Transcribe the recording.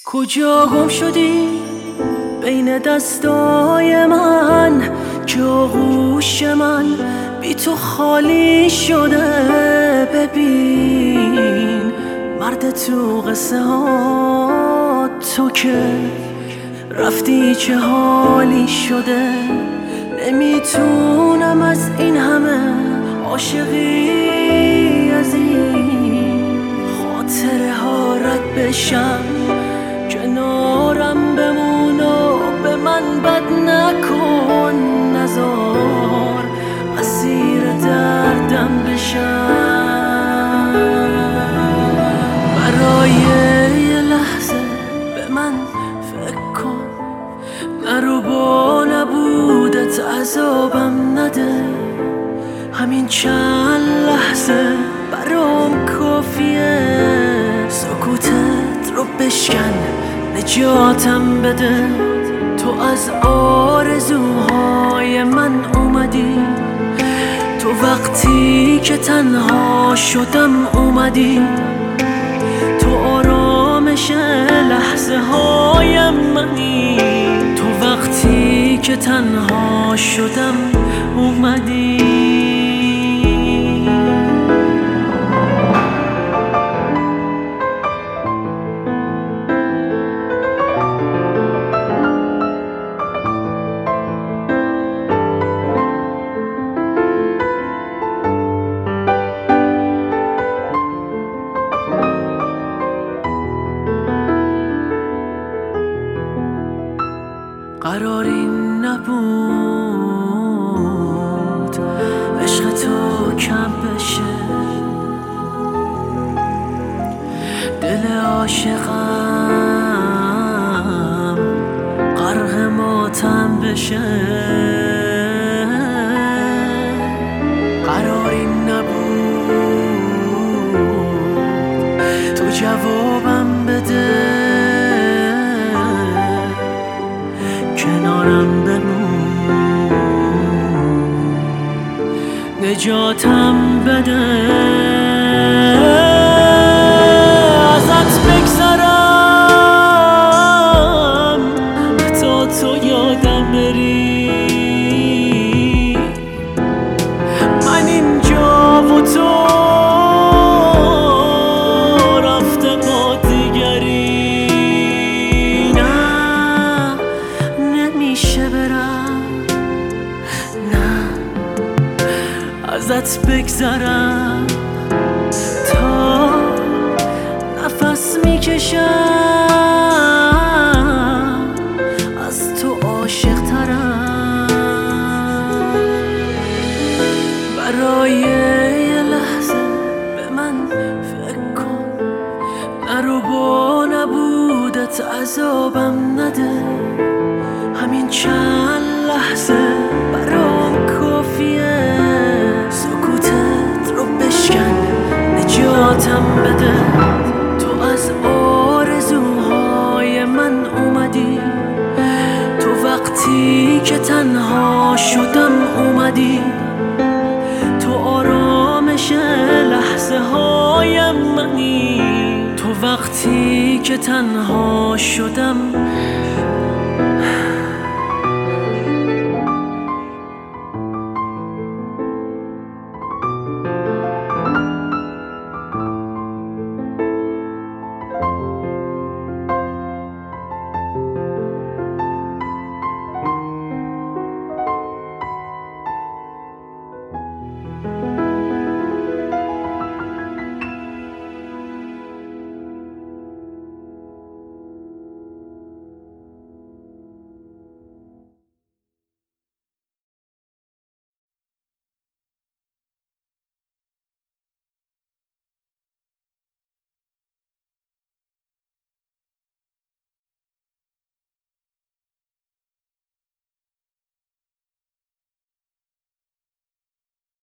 کجا گم شدی بین دستای من که آغوش من بی تو خالی شده؟ ببین مرد تو قصه ها، تو که رفتی چه حالی شده؟ نمیتونم از این همه عاشقی از این خاطره ها رد بشم. کنارم بمون و به من بد نکن، نذار اسیر دردم بشم. برای یه لحظه به من فکر کن، نرو با نبودت عذابم نده. همین چند لحظه برام کافیه، سکوتت رو بشکن نجاتم بده. تو از آرزوهای من اومدی، تو وقتی که تنها شدم اومدی، تو آرامش لحظه های منی، تو وقتی که تنها شدم اومدی. قراری نبود عشق تو کم بشه، دل عاشقم غرق ماتم بشه. قراری نبود تو جوابم بده، کنارم بمون نجاتم بده. ازت بگذرم تا تو یادم بری، من اینجا و تو رفته با دیگری. نه نمیشه برم، نه ازت بگذرم تا نفس میکشم، از تو عاشق ترم. برای یه لحظه به من فکر کن، نرو با نبودت عذابم نده. همین چند لحظه برام کافیه، سکوتت رو بشکن نجاتم بده. تو از آرزوهای من اومدی، تو وقتی که تنها شدم اومدی، تو آرامش لحظه های منی، تو وقتی که تنها شدم